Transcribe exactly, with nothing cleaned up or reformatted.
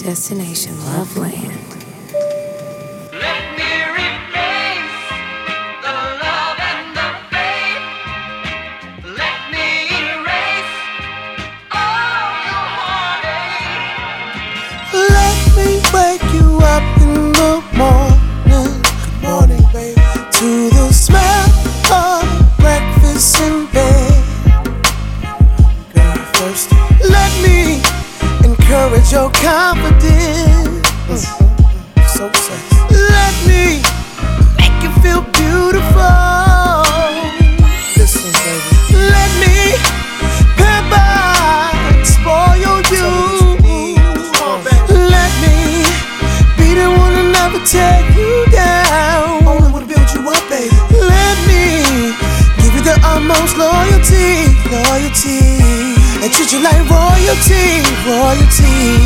Destination Loveland. Let me replace the love and the faith. Let me erase all your heartache. Let me wake you up in the morning, good morning, baby, to the smell of breakfast in bed. Girl, first, let me encourage your confidence. Mm. So sexy. Let me make you feel beautiful. Listen, baby. Let me pamper and spoil you. Let me be the one to never tear you down. Only wanna build you up, baby. Let me give you the utmost loyalty, loyalty, and treat you like royalty, royalty.